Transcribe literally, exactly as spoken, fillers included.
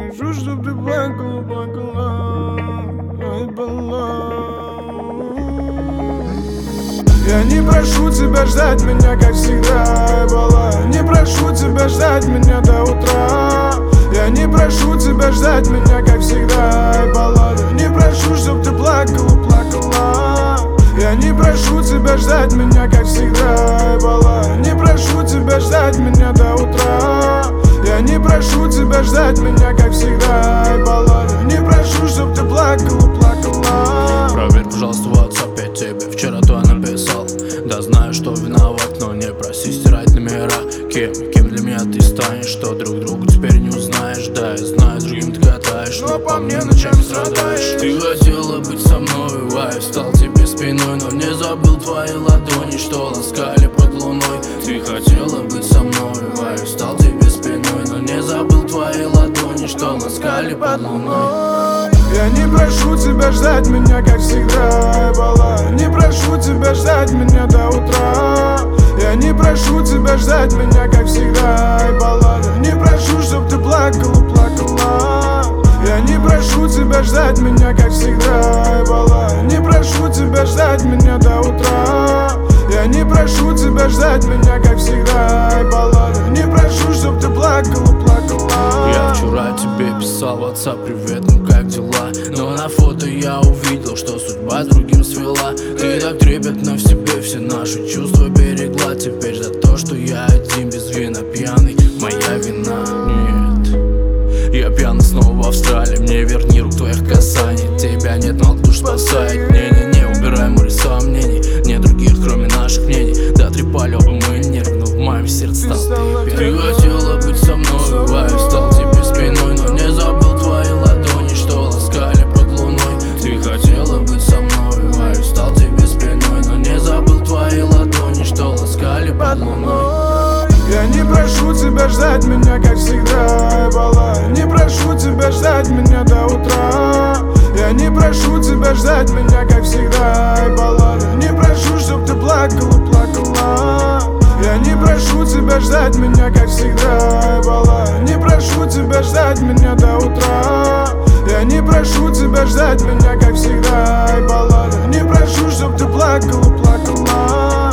прошу, чтоб ты плакала, плакала, ай, была. Я не прошу тебя ждать меня, как всегда, ай, была. Не прошу тебя ждать меня до утра. Я не прошу тебя ждать меня, как всегда, ай, была. Не прошу, чтоб ты плакала, плакала. Я не прошу тебя ждать меня, как всегда, ай, была. Не прошу тебя ждать меня до утра. Я не прошу тебя ждать меня, как всегда, ай, была. Не прошу, чтоб ты плакала, плакала. Проверь, пожалуйста, в WhatsApp, я тебе вчера то написал. Да знаю, что виноват, но не проси стирать номера. Кем, кем для меня ты станешь, что друг другу теперь не узнаешь. Да, я знаю, с другим ты катаешь, но по мне ночами страдаешь. Ты хотела быть со мной, а я стал тебе спиной. Но не забыл твои ладони, что ласкали под луной. Ты хотела быть со мной, а я стал тебе спиной. Но не забыл твои ладони, что ласкали под луной. Я не прошу тебя ждать меня, как всегда, ай, была. Не прошу тебя ждать меня до утра. Я не прошу тебя ждать меня, как всегда, ай, была. Не прошу, чтоб ты плакала, плакала. Я не прошу тебя ждать меня, как всегда, ай, была. Не прошу тебя ждать меня до утра. Я не прошу тебя ждать меня, как всегда, ай, была. Не прошу, чтоб ты плакала, плакала. Я вчера тебе писал в WhatsApp: привет, ну как дела? Но на фото я увидел, что судьба с другим свела. Ты так трепетно в себе все наши чувства берегла. Теперь за то, что я один без вина пьяный, моя вина. Нет, я пьяный снова в Австралии. Мне верни рук твоих касаний. Тебя нет, но кто ж спасает. Не-не-не, убирай море сомнений. Нет других, кроме наших мнений. Да трепали оба мы нервы, но в моем сердце стал ты первый. Ты хотела быть со мной, а я стал тебе спиной. Но не забыл твои ладони, что ласкали под луной. Ты хотела быть со мной, а я стал тебе спиной. Но не забыл твои ладони, что ласкали под луной. Я не прошу тебя ждать меня, как всегда, ай, была. Не прошу тебя ждать меня до утра. Я не прошу тебя ждать меня, как всегда, ай, была. Не прошу, чтоб ты плакала, плакала. Я не прошу тебя ждать меня, как всегда, ай, была. Не прошу тебя ждать меня до утра. Я не прошу тебя ждать меня, как всегда, ай, была. Не прошу, чтоб ты плакала, плакала.